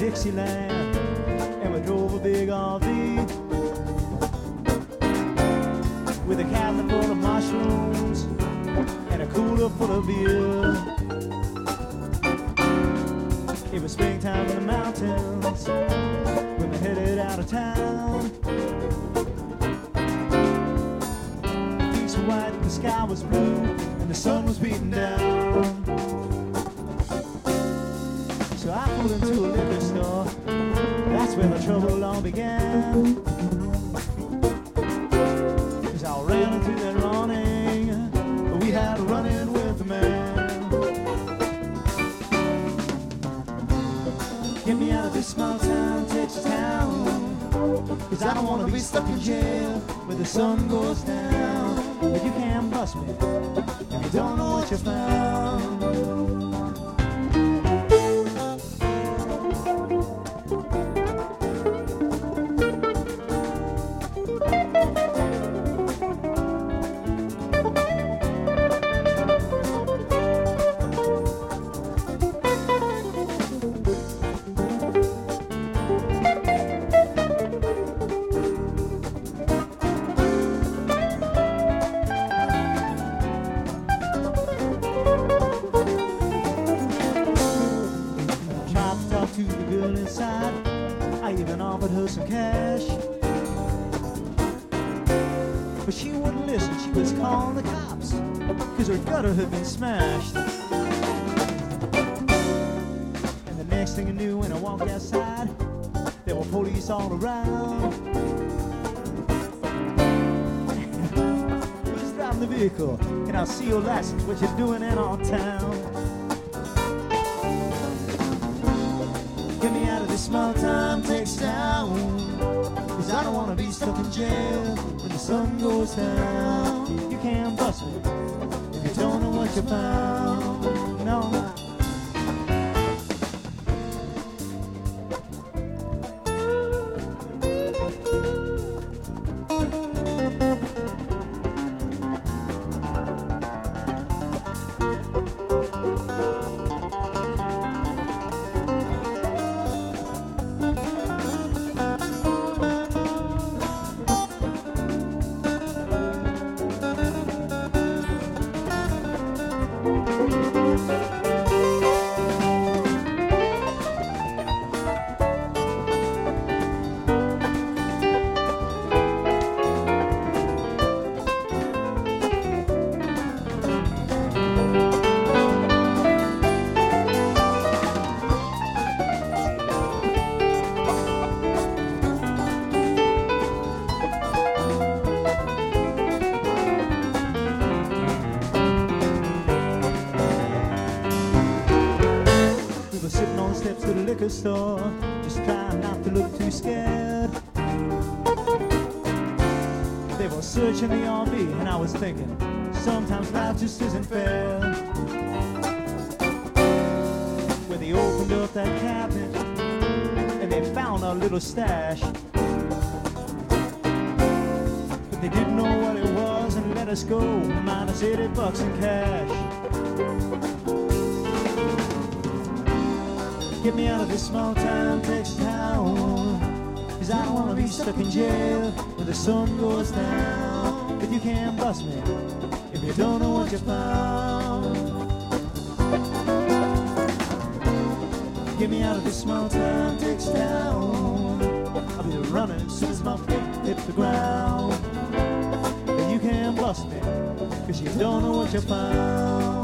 Dixieland, and we drove a big RV with a cabinet full of mushrooms and a cooler full of beer. It was springtime in the mountains when we headed out of town. The peaks were white and the sky was blue and the sun was beating down. So I pulled into a liquor store. That's where the trouble all began. 'Cause I ran into that running, but we had a run-in with the man. Get me out of this small town, Texas town, 'cause I don't want to be stuck in jail where the sun goes down. But you can't bust me if you don't know what you found. To the girl inside, I even offered her some cash, but she wouldn't listen. She was calling the cops 'cause her gutter had been smashed. And the next thing I knew, when I walked outside, there were police all around. Who's driving the vehicle? Can I see your license? What you doing in our town? Get me out of this small time Texas town, 'cause I don't want to be stuck in jail when the sun goes down. You can't bust me if you don't know what you found. No. Sitting on the steps of the liquor store, just trying not to look too scared. They were searching the RV, and I was thinking, sometimes life just isn't fair. When they opened up that cabinet, and they found our little stash, but they didn't know what it was, and let us go, minus $80 in cash. Get me out of this small town Texas town, 'cause I don't want to be stuck in jail where the sun goes down. But you can't bust me if you don't know what you found. Get me out of this small town Texas town, I'll be running as soon as my foot hits the ground. But you can't bust me 'cause you don't know what you found.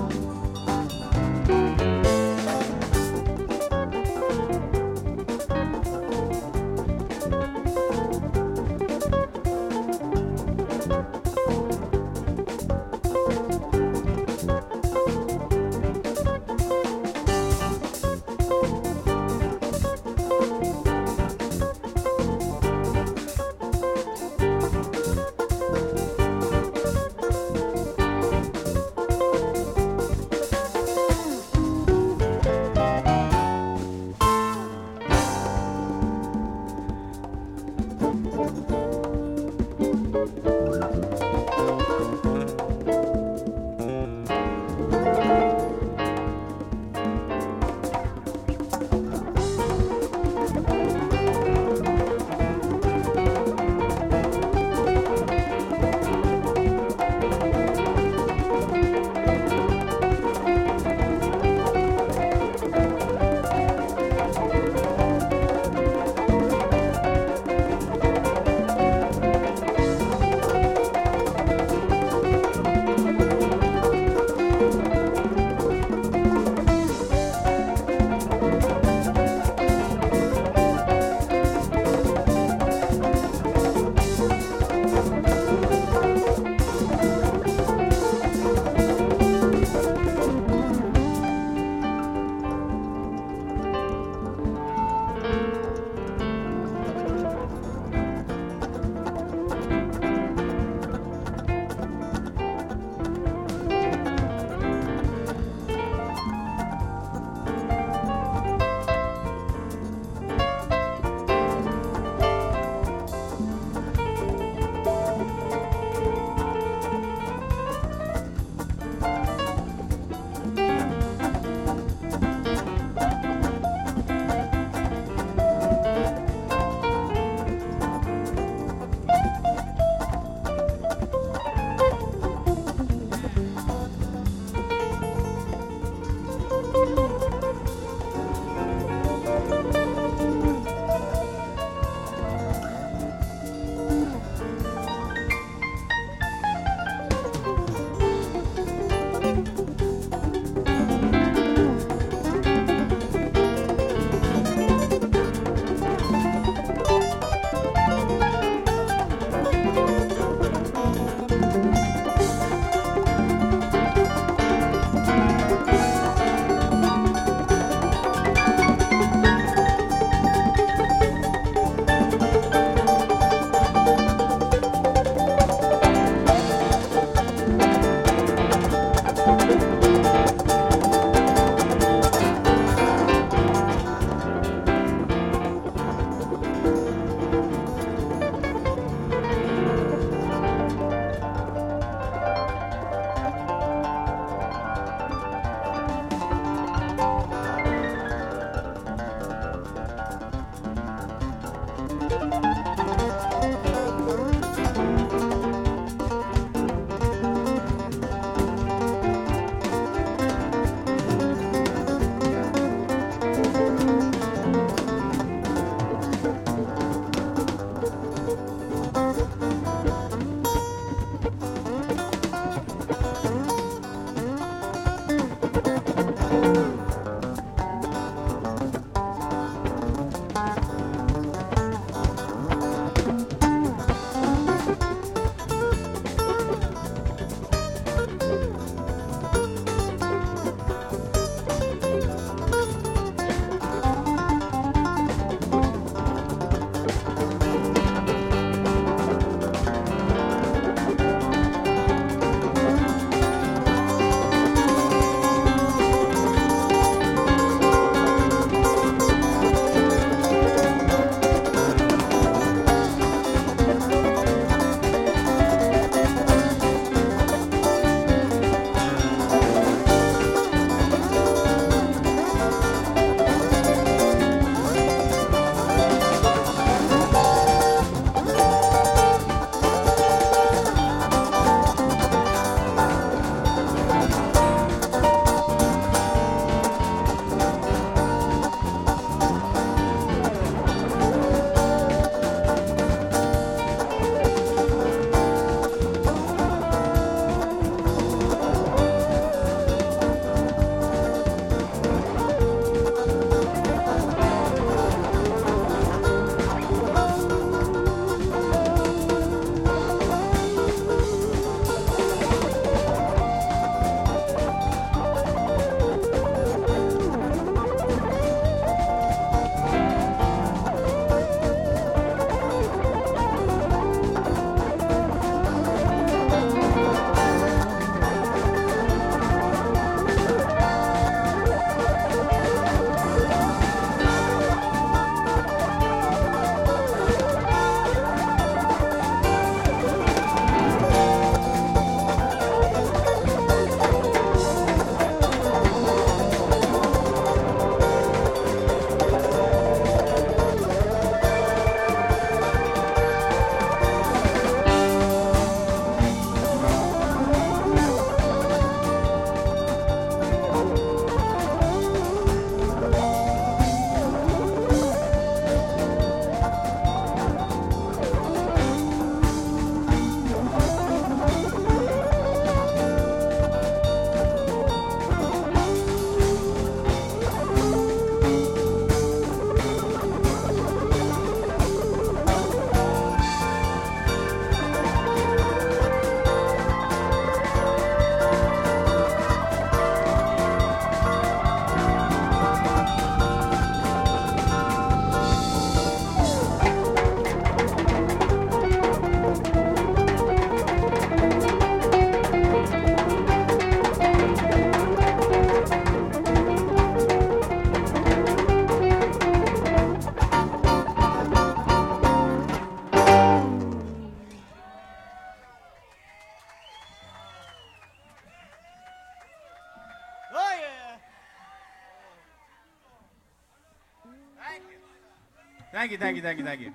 Thank you, thank you, thank you, thank you.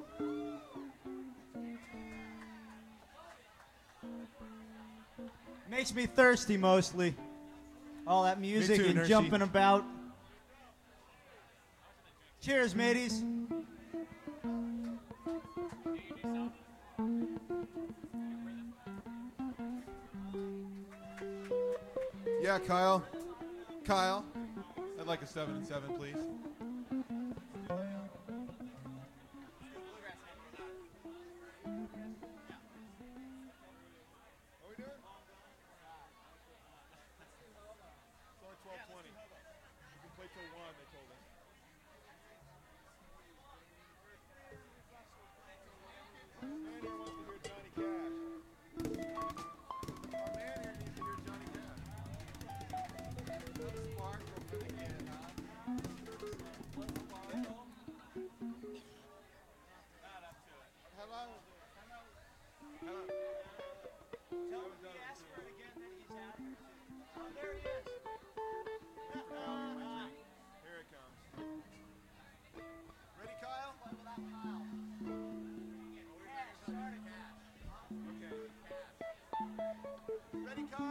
Makes me thirsty mostly. All that music too, and Nursey. jumping about. Cheers, mateys. Yeah, Kyle. Kyle. I'd like a 7 and 7, please. Are we doing? It's only 12:20. We can play till 1, they told us. Man here wants to hear Johnny Cash. Our man here needs to hear Johnny Cash. Sparkle for the kid, huh? Hello. Hello. Tell him we asked for it again that he's out. Oh, there he is. Here it comes. Ready, Kyle? Okay. Ready, Kyle?